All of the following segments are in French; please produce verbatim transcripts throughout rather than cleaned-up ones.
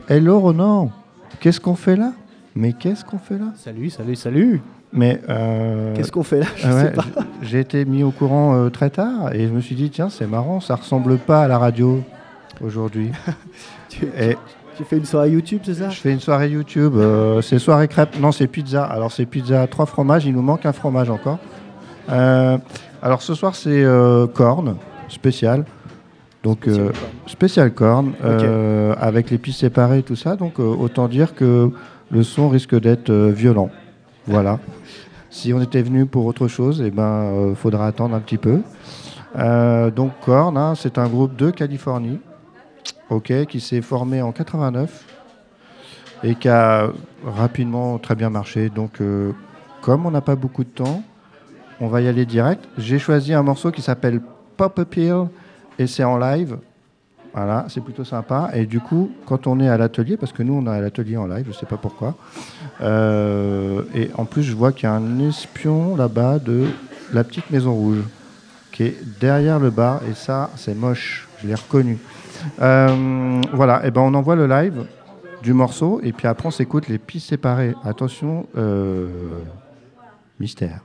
Hello Ronan, qu'est-ce qu'on fait là? Mais qu'est-ce qu'on fait là? Salut, salut, salut. Mais euh, qu'est-ce qu'on fait là? Je ouais, sais pas. J'ai été mis au courant euh, très tard et je me suis dit tiens c'est marrant, ça ressemble pas à la radio aujourd'hui. tu, et tu fais une soirée YouTube, c'est ça? Je fais une soirée YouTube. Euh, c'est soirée crêpe. Non, c'est pizza. Alors c'est pizza trois fromages. Il nous manque un fromage encore. Euh, alors ce soir c'est euh, corne spécial. Donc spécial euh, corne, spécial corne euh, okay. Avec les pistes séparées et tout ça. Donc euh, autant dire que le son risque d'être euh, violent. Voilà. Si on était venu pour autre chose, eh ben euh, faudra attendre un petit peu. Euh, donc Korn, hein, c'est un groupe de Californie, ok, qui s'est formé en quatre-vingt-neuf et qui a rapidement très bien marché. Donc euh, comme on n'a pas beaucoup de temps, on va y aller direct. J'ai choisi un morceau qui s'appelle Pop Appeal et c'est en live. Voilà, c'est plutôt sympa. Et du coup, quand on est à l'atelier, parce que nous, on est à l'atelier en live, je ne sais pas pourquoi. Euh, et en plus, je vois qu'il y a un espion là-bas de la petite Maison Rouge qui est derrière le bar. Et ça, c'est moche. Je l'ai reconnu. Euh, voilà, et ben on envoie le live du morceau. Et puis après, on s'écoute les pistes séparées. Attention, euh, mystère.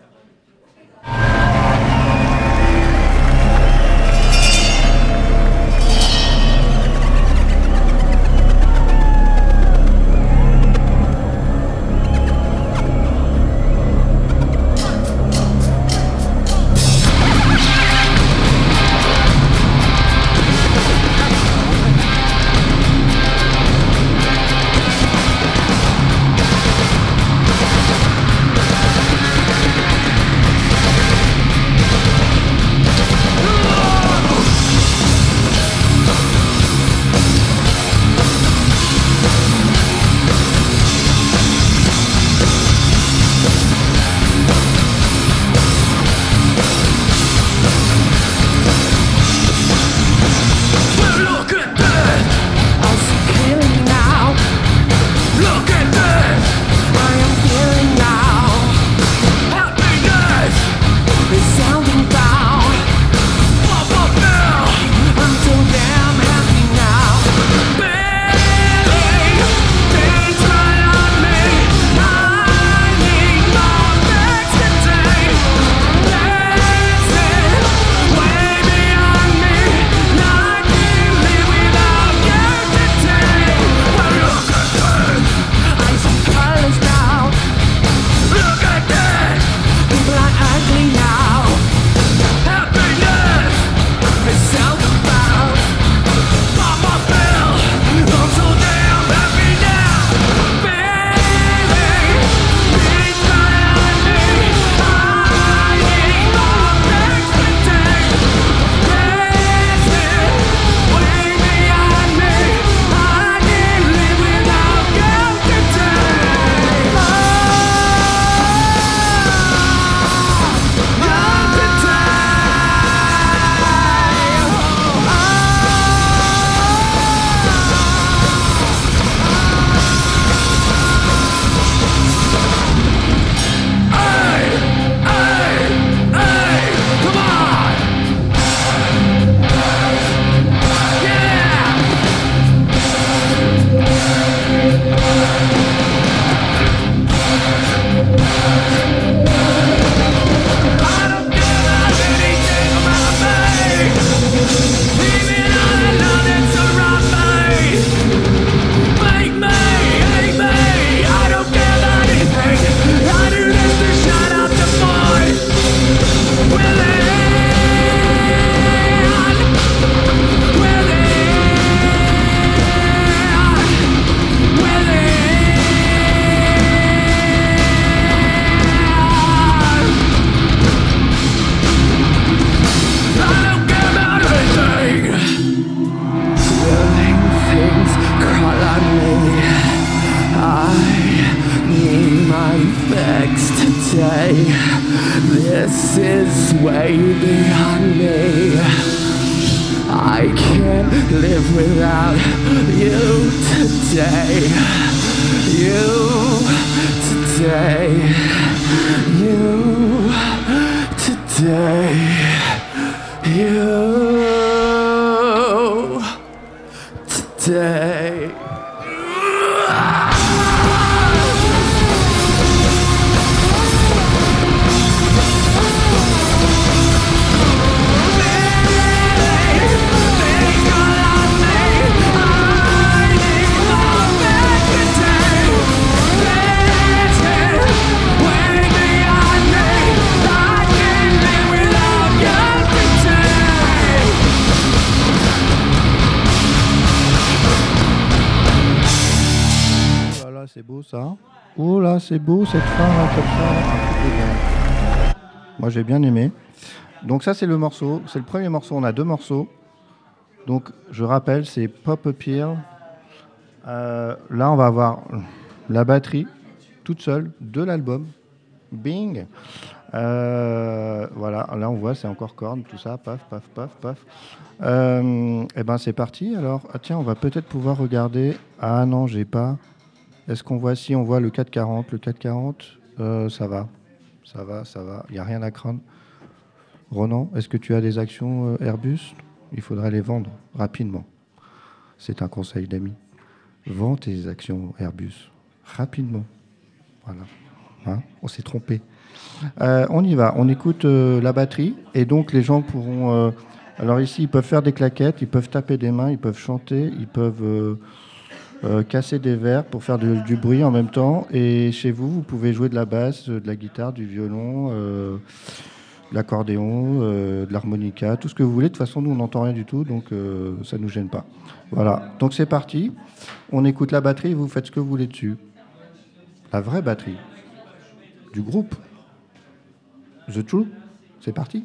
This is way beyond me. I can't live without you today. You today. You today. You today. là, c'est beau ça. Oh là, c'est beau cette fin là, comme ça. Là. Moi, j'ai bien aimé. Donc ça, c'est le morceau. C'est le premier morceau. On a deux morceaux. Donc, je rappelle, c'est Pop Appeal. Euh, là, on va avoir la batterie toute seule de l'album. Bing. Euh, voilà, là on voit, c'est encore corne, tout ça, paf, paf, paf, paf. Euh, et ben c'est parti. Alors, ah, tiens, on va peut-être pouvoir regarder. Ah non, j'ai pas. Est-ce qu'on voit si on voit le quatre quarante, le quatre quarante, euh, ça va, ça va, ça va. Il y a rien à craindre. Ronan, est-ce que tu as des actions euh, Airbus? Il faudrait les vendre rapidement. C'est un conseil d'amis. Vends tes actions Airbus rapidement. Voilà. Hein, on s'est trompé. Euh, on y va, on écoute euh, la batterie et donc les gens pourront... Euh, alors ici, ils peuvent faire des claquettes, ils peuvent taper des mains, ils peuvent chanter, ils peuvent euh, euh, casser des verres pour faire de- du bruit en même temps. Et chez vous, vous pouvez jouer de la basse, de la guitare, du violon, euh, de l'accordéon, euh, de l'harmonica, tout ce que vous voulez. De toute façon, nous, on n'entend rien du tout, donc euh, ça ne nous gêne pas. Voilà, donc c'est parti. On écoute la batterie et vous faites ce que vous voulez dessus. La vraie batterie du groupe. The True, c'est parti.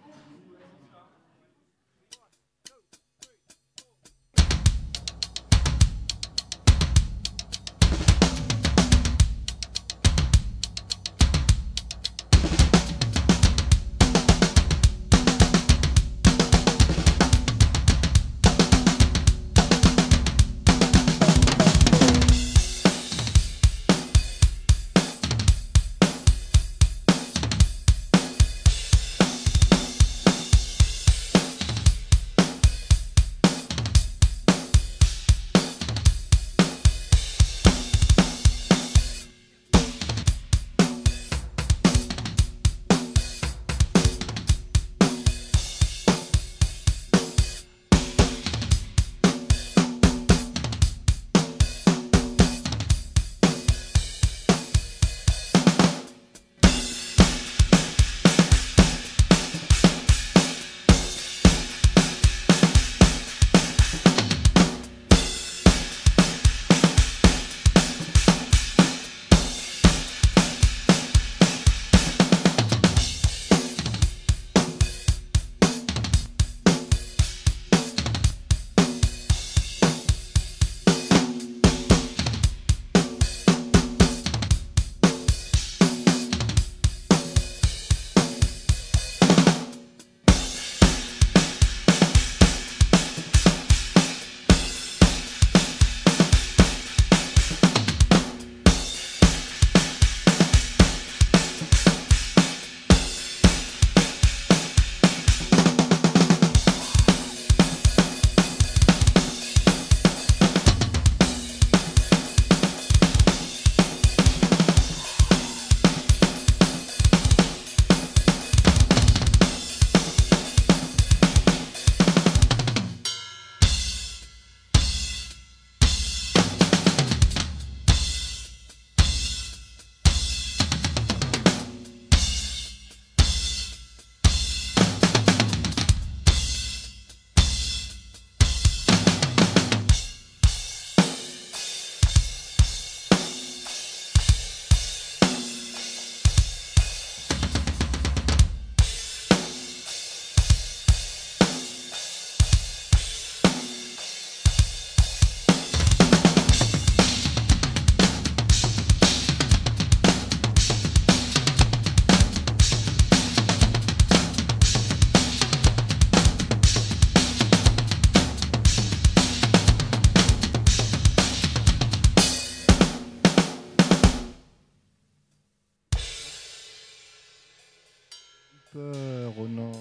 Peur, oh non.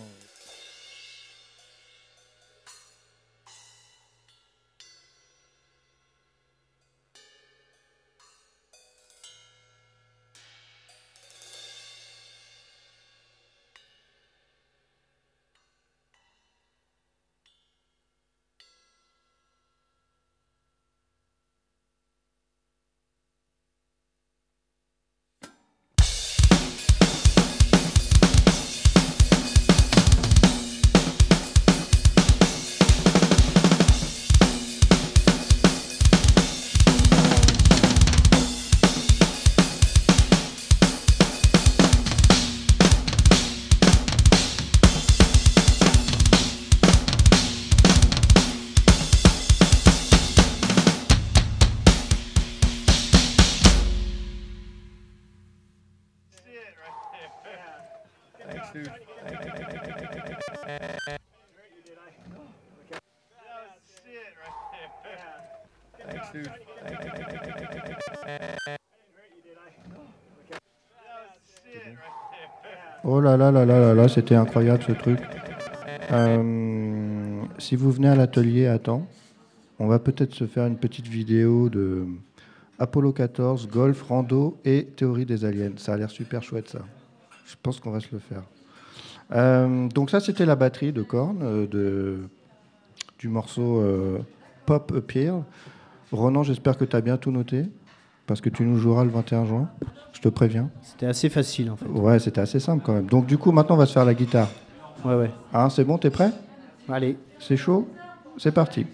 Oh là là là là là là, c'était incroyable ce truc. Euh, si vous venez à l'atelier à temps, on va peut-être se faire une petite vidéo de Apollo quatorze, golf, rando et théorie des aliens. Ça a l'air super chouette ça. Je pense qu'on va se le faire. Euh, donc ça, c'était la batterie de Korn, euh, de, du morceau euh, Pop Appear. Ronan, j'espère que tu as bien tout noté, parce que tu nous joueras le vingt et un juin, je te préviens. C'était assez facile en fait. Ouais, c'était assez simple quand même. Donc du coup, maintenant, on va se faire la guitare. Ouais, ouais. Hein, c'est bon, t'es prêt? Allez. C'est chaud? C'est parti.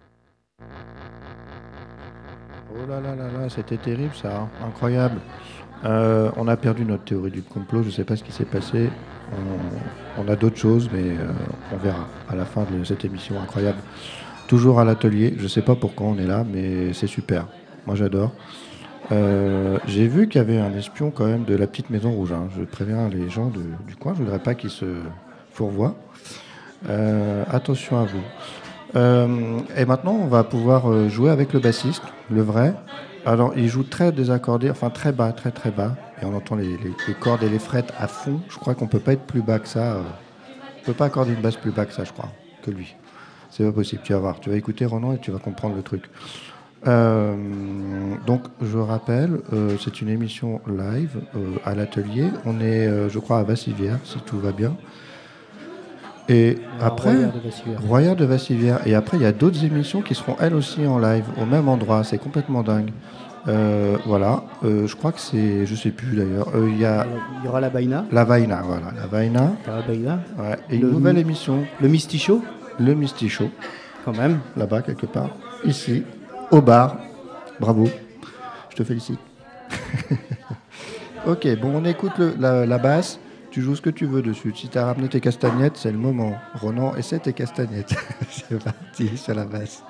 Oh là là là là, c'était terrible ça, hein. Incroyable. Euh, on a perdu notre théorie du complot, je ne sais pas ce qui s'est passé. On, on a d'autres choses, mais euh, on verra à la fin de cette émission incroyable. Toujours à l'atelier, je ne sais pas pourquoi on est là, mais c'est super. Moi j'adore. Euh, j'ai vu qu'il y avait un espion quand même de la petite Maison Rouge. Hein. Je préviens les gens de, du coin, je ne voudrais pas qu'ils se fourvoient. Euh, attention à vous. Euh, et maintenant, on va pouvoir jouer avec le bassiste, le vrai. Alors, il joue très désaccordé, enfin très bas, très très bas. Et on entend les, les, les cordes et les frettes à fond. Je crois qu'on ne peut pas être plus bas que ça. On ne peut pas accorder une basse plus bas que ça, je crois, que lui. C'est pas possible, tu vas voir. Tu vas écouter Ronan et tu vas comprendre le truc. Euh, donc, je rappelle, euh, c'est une émission live euh, à l'atelier. On est, euh, je crois, à Vassivière, si tout va bien. Et Alors, après, Royard de Vassivière. Royard de Vassivière. Et après, il y a d'autres émissions qui seront elles aussi en live, au même endroit. C'est complètement dingue. Euh, voilà. Euh, je crois que c'est, je sais plus d'ailleurs. Euh, Il y a Il y aura la Baïna. la Vaina, voilà, la Vaina. Il y aura la Baïna. Ouais. Et Le- une nouvelle émission, Le Misty Show, le Misty Show, quand même. là-bas quelque part, ici, au bar. Bravo. Je te félicite. Ok, bon, on écoute le- la, la basse. Tu joues ce que tu veux dessus. Si tu as ramené tes castagnettes, c'est le moment. Ronan, essaie tes castagnettes. C'est parti sur la basse.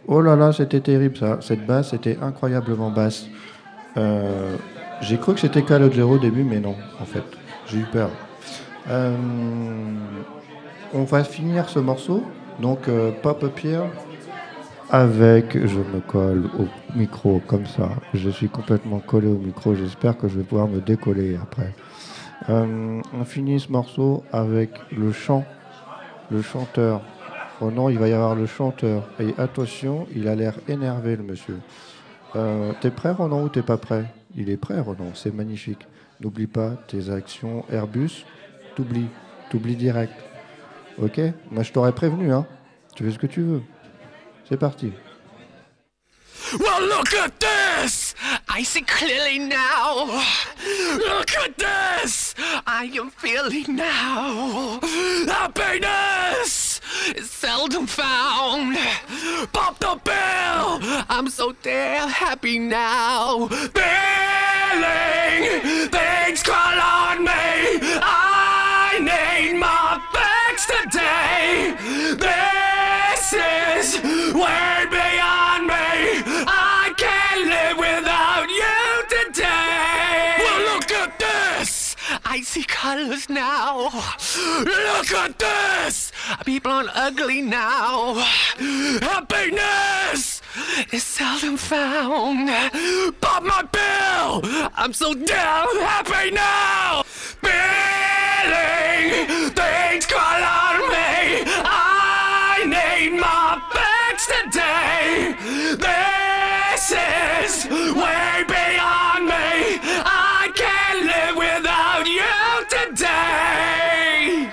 Oh là là, c'était terrible ça. Cette basse était incroyablement basse. Euh, j'ai cru que c'était Calogero au début, mais non, en fait. J'ai eu peur. Euh, on va finir ce morceau, donc euh, Pop Up Here, avec, je me colle au micro comme ça. Je suis complètement collé au micro. J'espère que je vais pouvoir me décoller après. Euh, on finit ce morceau avec le chant, le chanteur. Oh non, il va y avoir le chanteur. Et attention, il a l'air énervé, le monsieur. Euh, t'es prêt, Ronan, ou t'es pas prêt? Il est prêt, Ronan, c'est magnifique. N'oublie pas tes actions Airbus, t'oublies, t'oublies direct. Ok? Moi, je t'aurais prévenu, hein. Tu fais ce que tu veux. C'est parti. Well, look at this! I see clearly now. Look at this! I am feeling now. Happiness is seldom found. Pop the pill! I'm so damn happy now. Feeling things crawl on me. I need my fix today. This is way beyond me. I can't live without you today. Well, look at this. I see colors now. Look at this. People aren't ugly now. Happiness is seldom found. Pop my pill. I'm so damn happy now. Feeling things crawl on me. I need my fix today. This is way beyond me. I can't live without you today.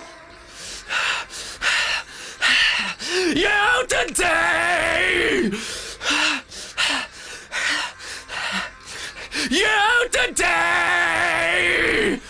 You today. You today.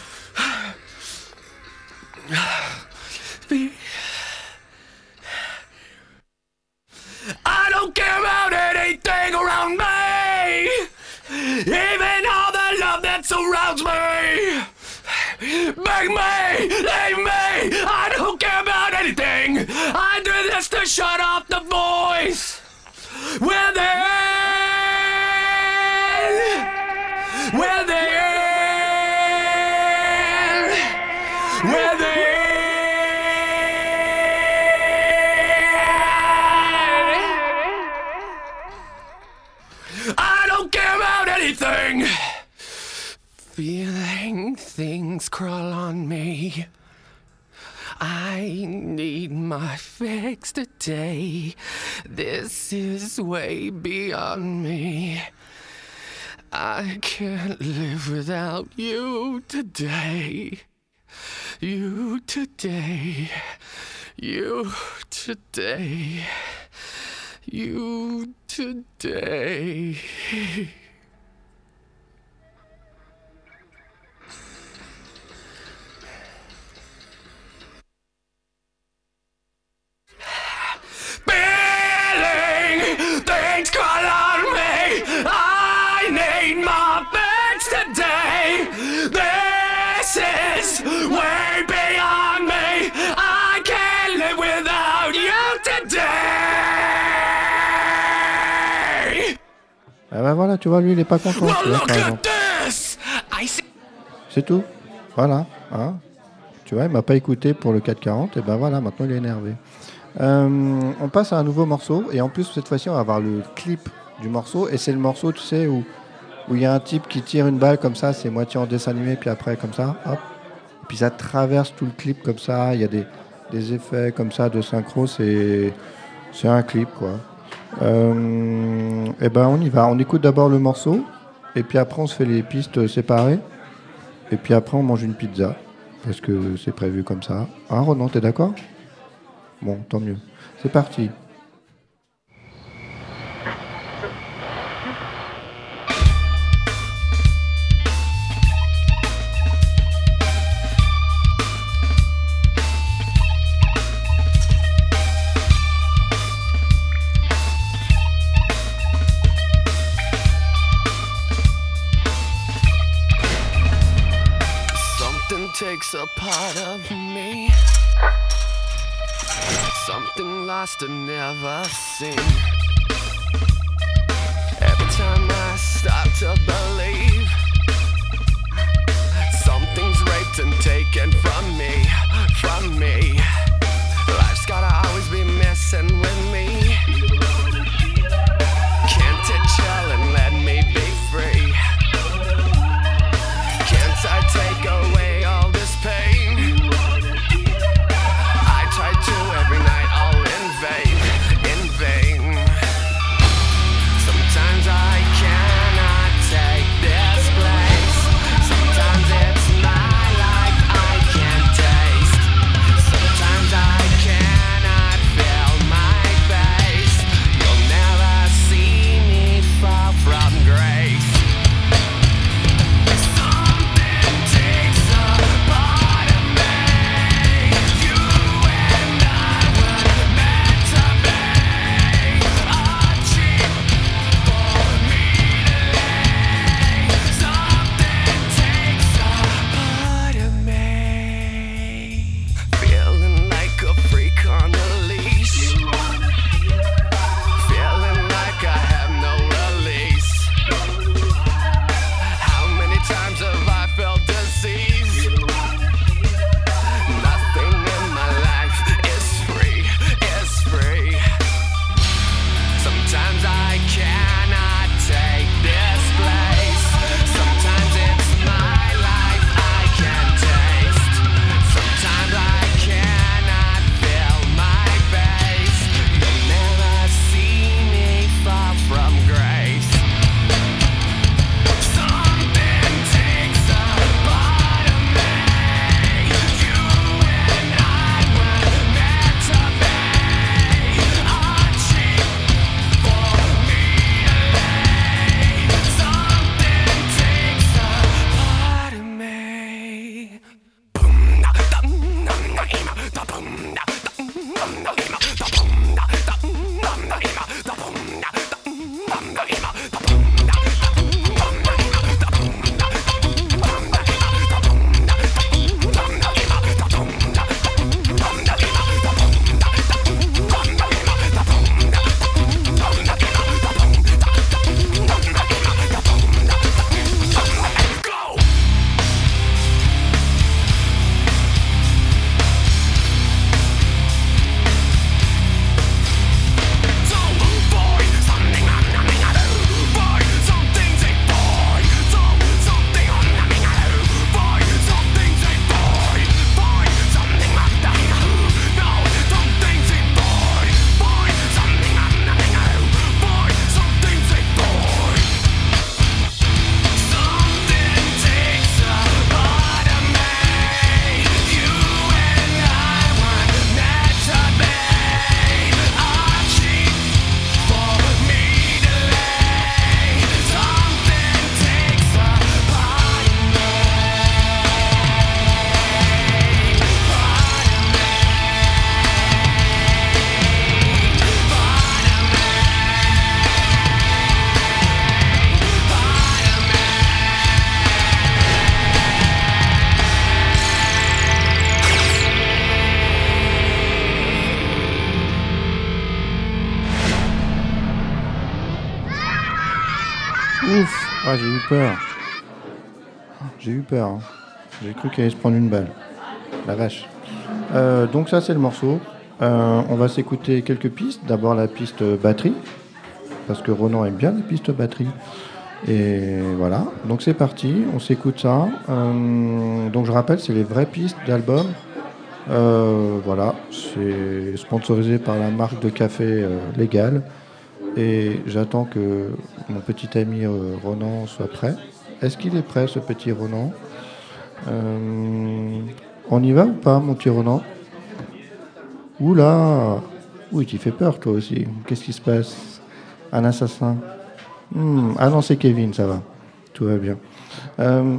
I don't care about anything around me, even all the love that surrounds me. Make me, leave me, I don't care about anything. I do this to shut off the voice within, within, within. I don't care about anything. Feeling things crawl on me. I need my fix today. This is way beyond me. I can't live without you today. You today. You today. You today. Feeling things call on me. I need my fix today. This is way beyond me. I can't live without you today. Ah ben voilà, tu vois, lui, il est pas content. Well, Tu vois, look par at exemple. this. I see. C'est tout. Voilà. Hein. Tu vois, il m'a pas écouté pour le quatre quarante. Et ben voilà, maintenant il est énervé. Euh, on passe à un nouveau morceau. Et en plus, cette fois-ci, on va avoir le clip du morceau. Et c'est le morceau, tu sais, où où il y a un type qui tire une balle comme ça. C'est moitié en dessin animé. Puis après, comme ça, hop. Et puis ça traverse tout le clip comme ça. Il y a des, des effets comme ça de synchro. C'est, c'est un clip, quoi. Euh, et ben on y va. On écoute d'abord le morceau. Et puis après, on se fait les pistes séparées. Et puis après, on mange une pizza. Parce que c'est prévu comme ça. Hein, Ronan, t'es d'accord? Bon, tant mieux. C'est parti. Something takes a part of me. Something lost and never seen. start to believe something's raped and taken from me, from me. Life's gotta always be messing with me. Can't it chill and let me be free? Can't I take away all this pain? I try to every night, all in vain, in vain. Sometimes I cannot take this place. Sometimes it's my life I can't taste. Sometimes I cannot feel my face. You'll never see me fall from grace. Something takes a part of me. You and I were meant to be. A cheap for me to lay. Something takes a part of me. Feeling like a freak on a leash. Feeling like I have no release. How many times have I felt disease? Nothing in my life is free, is free. Sometimes I cannot take this place. Sometimes it's my life I can't taste. Sometimes I cannot feel my face. You'll never see me fall from grace. Something takes a part of me. You and I were meant to be. A cheap for me to lay. Something takes a part of me. Boom, da, dum, dum, da, ima, da, boom, da, dum, dum, da, ima, da, boom, da, dum, dum, da, ima, da, boom, da, dum, dum, da, ima, da, boom, da, dum, dum, da, ima, da, boom, da, dum, dum, da, ima, da, boom, da, dum, dum, da, ima, da, boom, da, dum, dum, da, ima, da, boom, da, dum, dum, da, ima, da, boom, da, dum, dum, da, ima, da, boom, da, go! So boy, something I'm numbing I do. Boy, something say boy. So something I'm numbing I do. Boy, something say boy. Boy, something I'm numbing I do. No, something say boy. Boy, something I'm numbing I do. Boy, something say boy. Something takes a part of me. You and I were meant to be. A cheap for me to lay. Something takes a part of me. Part of me. Part of me. Part of me. Ouf, ah, j'ai eu peur. J'ai eu peur. hein. J'ai cru qu'il allait se prendre une balle. La vache. Euh, donc ça, c'est le morceau. Euh, on va s'écouter quelques pistes. D'abord la piste batterie, parce que Ronan aime bien les pistes batterie. Et voilà. Donc c'est parti. On s'écoute ça. Euh, donc je rappelle, c'est les vraies pistes d'album. Euh, voilà. C'est sponsorisé par la marque de café euh, Légal. Et j'attends que mon petit ami euh, Ronan soit prêt. Est-ce qu'il est prêt, ce petit Ronan? Euh, On y va ou pas, mon petit Ronan? Oula! Oui, tu fais peur, toi aussi. Qu'est-ce qui se passe? Un assassin? Hmm, Ah non, c'est Kevin, ça va. Tout va bien. Euh,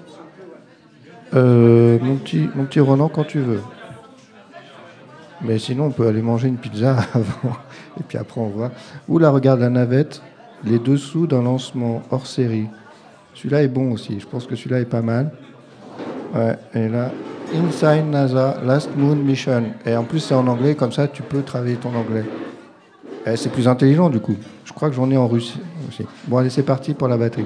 euh, mon, petit, mon petit Ronan, quand tu veux. Mais sinon, on peut aller manger une pizza avant. Et puis après, on voit. Oula, regarde la navette. Les dessous d'un lancement hors série. Celui-là est bon aussi. Je pense que celui-là est pas mal. Ouais, et là, Inside NASA Last Moon Mission. Et en plus, c'est en anglais. Comme ça, tu peux travailler ton anglais. Eh, c'est plus intelligent du coup. Je crois que j'en ai en Russie aussi. Bon, allez, c'est parti pour la batterie.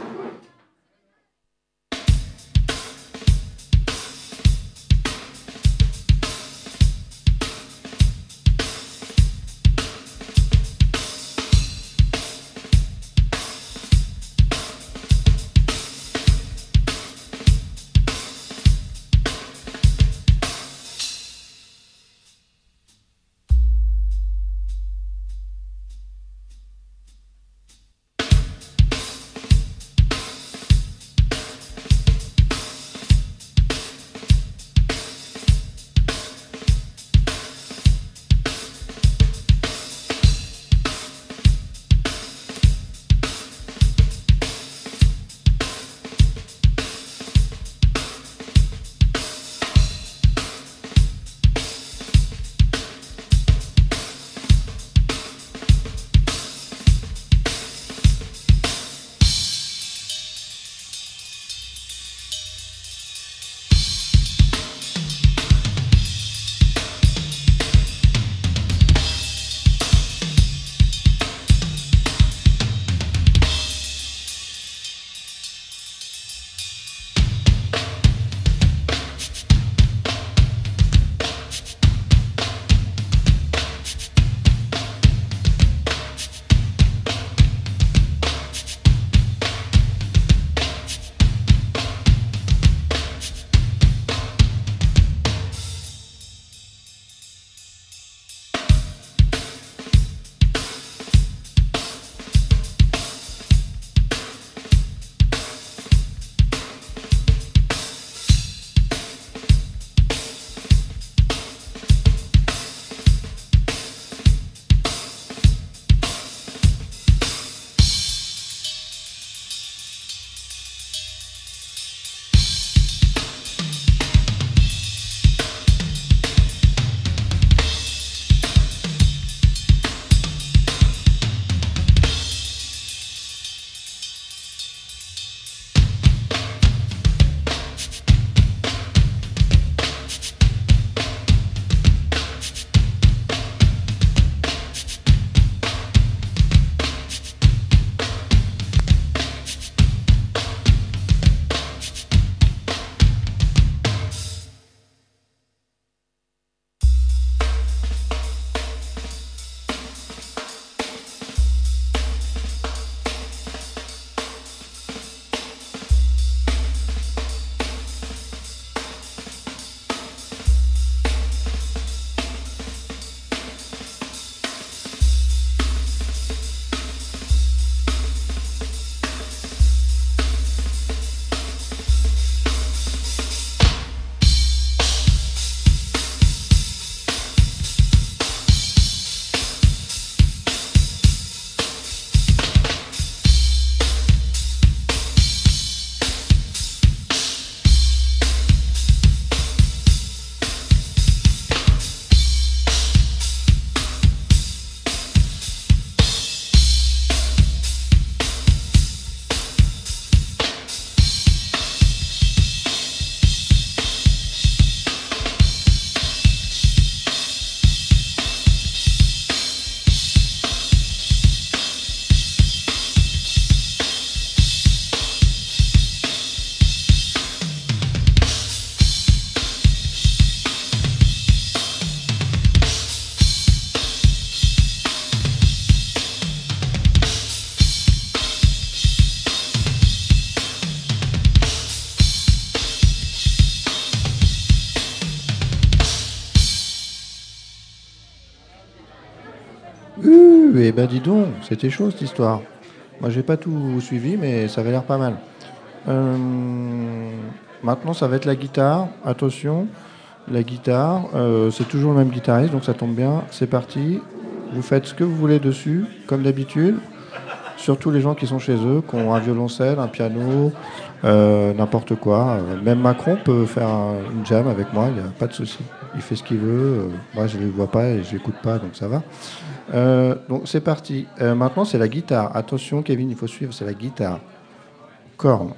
Uh, eh ben dis donc, c'était chaud cette histoire. Moi j'ai pas tout suivi, mais ça avait l'air pas mal. Euh, maintenant ça va être la guitare. Attention, la guitare, euh, c'est toujours le même guitariste, donc ça tombe bien. C'est parti. Vous faites ce que vous voulez dessus, comme d'habitude. Surtout les gens qui sont chez eux, qui ont un violoncelle, un piano, euh, n'importe quoi. Euh, Même Macron peut faire un- une jam avec moi, il n'y a pas de souci. Il fait ce qu'il veut. Euh, moi, je ne le vois pas et je l'écoute pas, donc ça va. Euh, donc c'est parti. Euh, maintenant, c'est la guitare. Attention, Kevin, il faut suivre, c'est la guitare. Corne.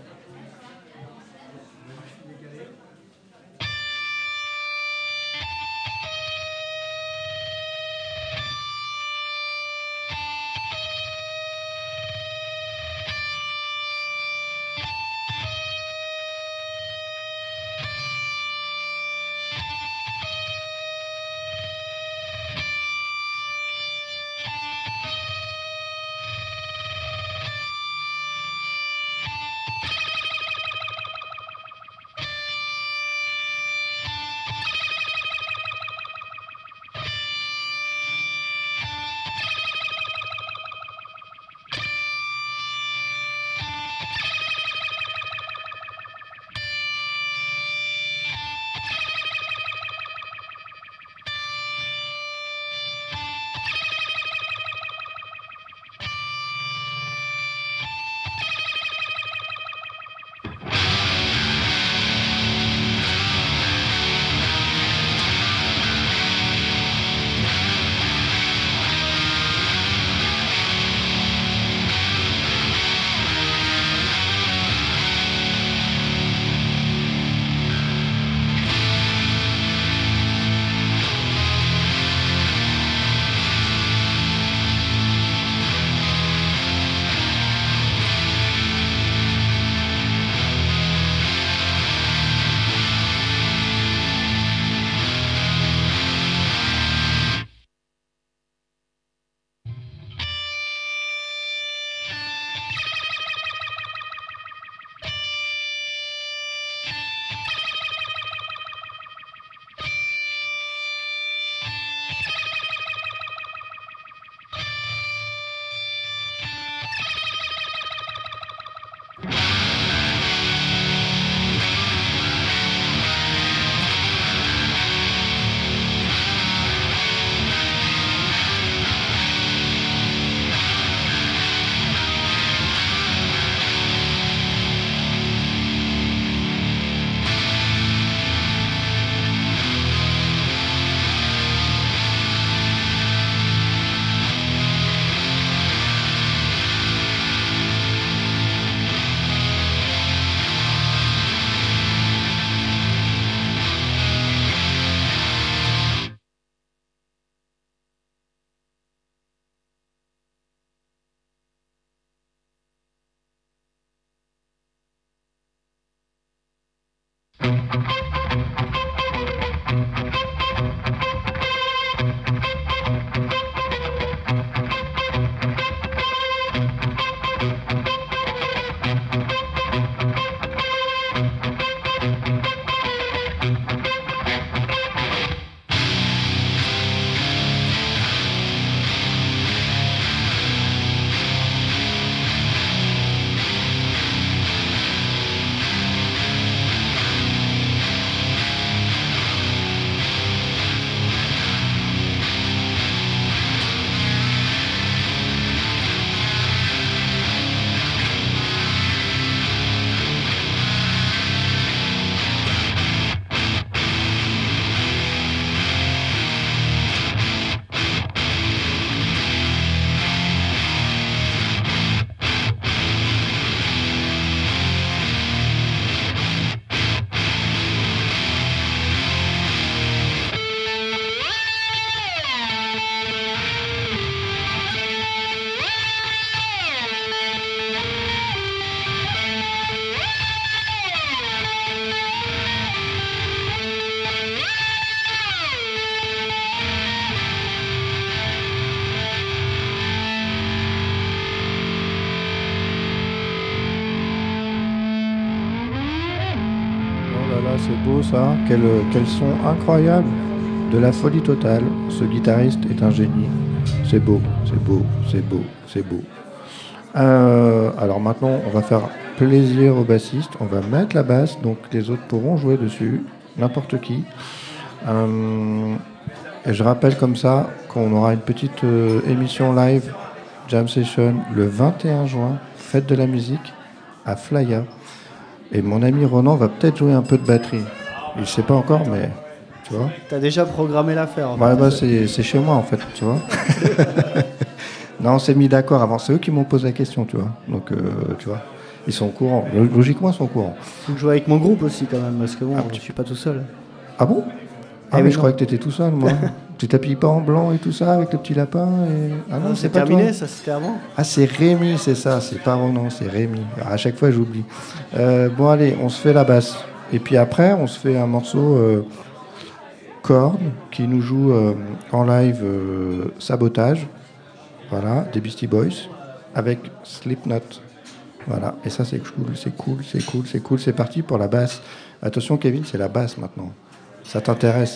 là là, c'est beau ça. Quel, quel son incroyable. De la folie totale. Ce guitariste est un génie. C'est beau, c'est beau, c'est beau, c'est beau. Euh, alors maintenant, on va faire plaisir au bassiste. On va mettre la basse, donc les autres pourront jouer dessus, n'importe qui. Euh, et je rappelle comme ça qu'on aura une petite euh, émission live, Jam Session, le vingt et un juin, fête de la musique, à Flaya. Et mon ami Ronan va peut-être jouer un peu de batterie. Il ne sait pas encore, mais tu vois. T'as déjà programmé l'affaire. En Ouais, fait. bah, c'est, c'est chez moi en fait, tu vois. Non, on s'est mis d'accord avant. C'est eux qui m'ont posé la question, tu vois. Donc, euh, tu vois, ils sont au courant. Logiquement, ils sont au courant. Faut que je joue avec mon groupe aussi quand même, parce que bon, Ah, je suis pas tout seul. Ah bon? Ah, Eh mais oui, je non. croyais que t'étais tout seul, moi. Tu t'habilles pas en blanc et tout ça, avec le petit lapin et... Ah non, Non, c'est c'est pas terminé, toi. ça c'était avant. Ah, c'est Rémi, c'est ça. C'est pas Ronan, c'est Rémi. Alors, à chaque fois, j'oublie. Euh, bon, allez, on se fait la basse. Et puis après, on se fait un morceau euh, Korn qui nous joue euh, en live euh, Sabotage. Voilà, des Beastie Boys avec Slipknot. Voilà, et ça c'est cool, c'est cool, c'est cool, c'est cool. C'est parti pour la basse. Attention Kevin, c'est la basse maintenant. Ça t'intéresse?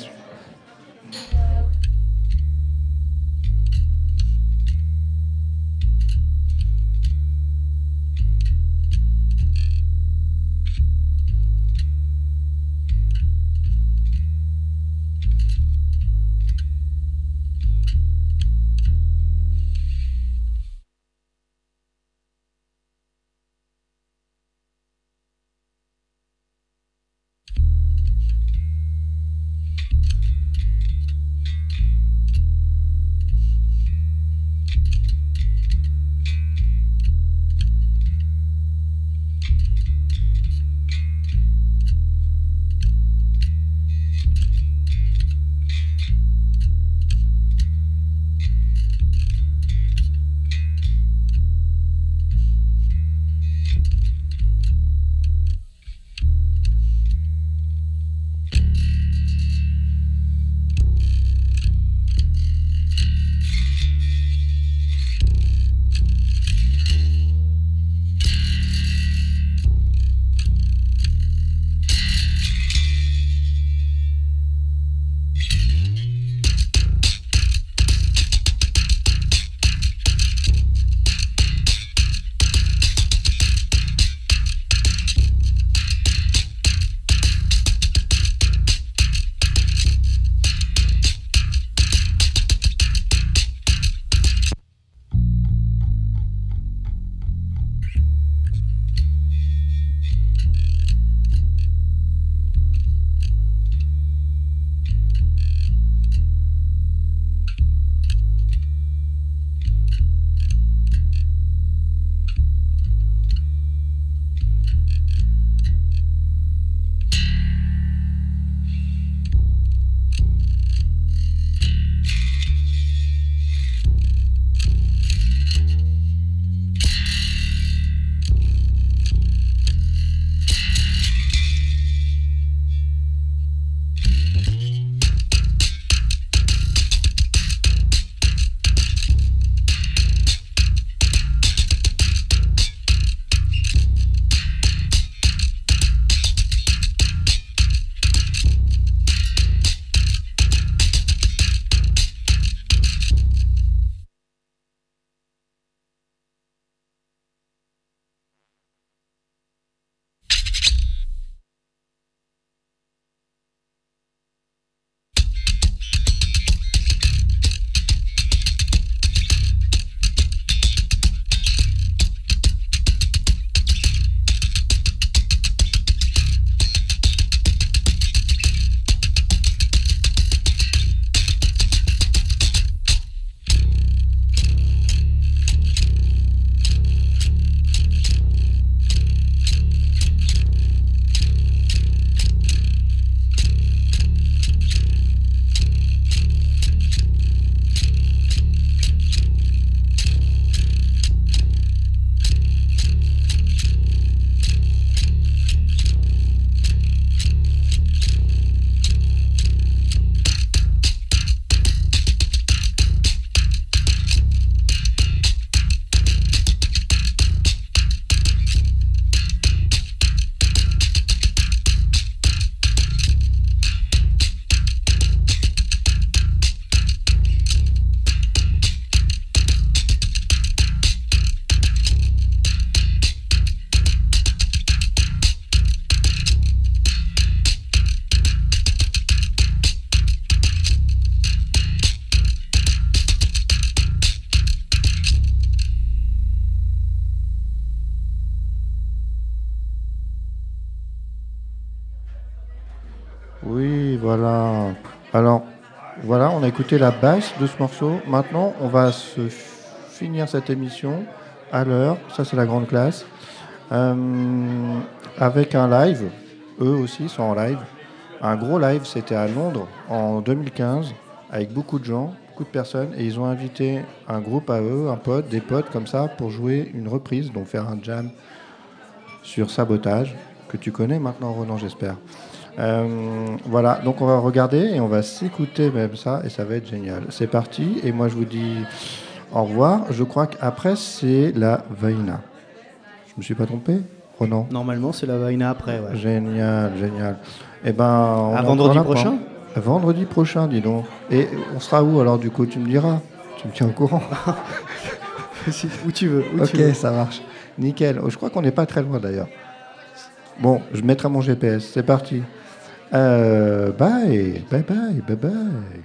Oui, voilà. Alors, voilà, on a écouté la basse de ce morceau. Maintenant, on va se f- finir cette émission à l'heure. Ça, c'est la grande classe. Euh, avec un live. Eux aussi sont en live. Un gros live, c'était à Londres en deux mille quinze, avec beaucoup de gens, beaucoup de personnes. Et ils ont invité un groupe à eux, un pote, des potes comme ça, pour jouer une reprise, donc faire un jam sur Sabotage, que tu connais maintenant, Ronan, j'espère. Euh, voilà, donc on va regarder et on va s'écouter même ça et ça va être génial. C'est parti et moi je vous dis au revoir. Je crois qu'après c'est la Vaina. Je me suis pas trompé, Ronan? Normalement, c'est la Vaina après. Ouais. Génial, génial. Et ben, on À est vendredi encore là, prochain quoi. À vendredi prochain, dis donc. Et on sera où alors du coup? Tu me diras. Tu me tiens au courant. Si- Où tu veux. Où Ok, tu veux. ça marche. Nickel. Oh, je crois qu'on n'est pas très loin d'ailleurs. Bon, je mettrai mon G P S. C'est parti. Euh, bye, bye, bye, bye, bye.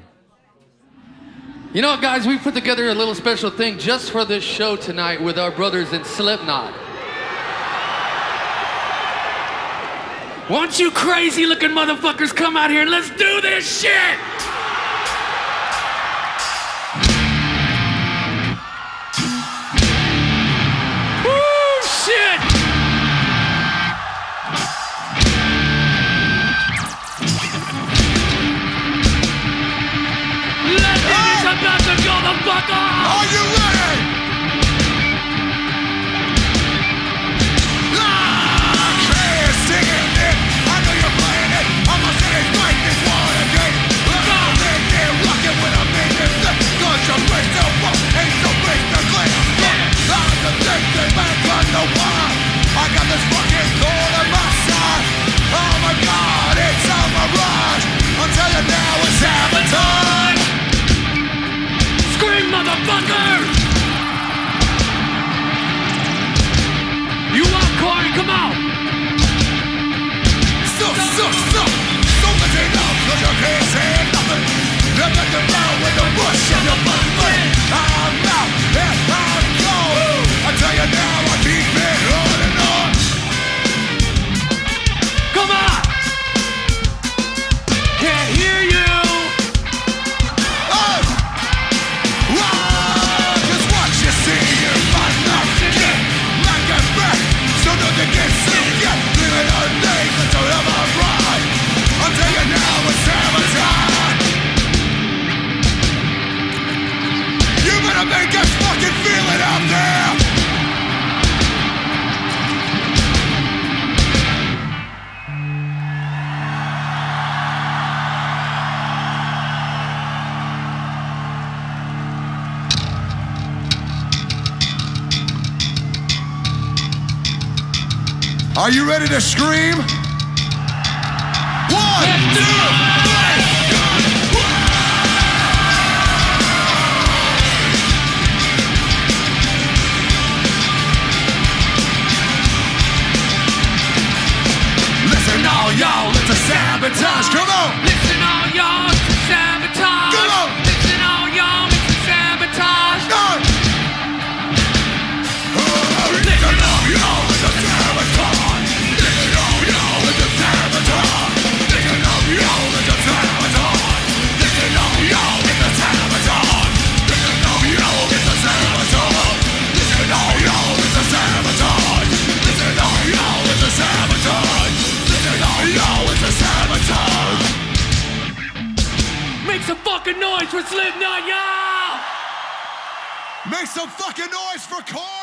You know, guys, we put together a little special thing just for this show tonight with our brothers in Slipknot. Why don't you crazy looking motherfuckers come out here and let's do this shit! Woo, shit! Legend is about to go the fuck off! Are you ready? Ah, can't sing it. I know you're playing it. I'ma say it like this one again. Let's go. They're rocking with a million flip. Cause your place to walk ain't so place to clear. I'm the thinking back on the wall. I got this fucking gold on my side. Oh my god, it's a mirage. I'll tell you now, it's sabotage. Scream, motherfuckers! You want corn? Come on! Suck, suck, suck. Don't let it out, cause you can't say nothing. You're not the blow with the bush of your butt. I'm out and I'm gone. I tell you now, I keep it on and on. Come on! Can't hear you! Oh! Wow! Just what you see, you might not get. Like a back, so nothing gets sick yet. Living on days until I'm right. I tell you now, it's sabotage. You better make us fucking feel it out there. Are you ready to scream? One, two, three. Listen all y'all, it's a sabotage. Come on. Listen all y'all, it's a sabotage! Come on. Listen all y'all, it's a sabotage! Go. Oh, listen all y'all, it's a sabotage. Listen all y'all, it's a sabotage. Listen all y'all, it's a sabotage. Listen all y'all, it's a sabotage. Listen all y'all, it's a sabotage. Listen all y'all, it's a sabotage. Listen all y'all, it's a sabotage. Listen all y'all, it's a sabotage. Make some fucking noise for Slipknot, y'all! Make some fucking noise for Korn!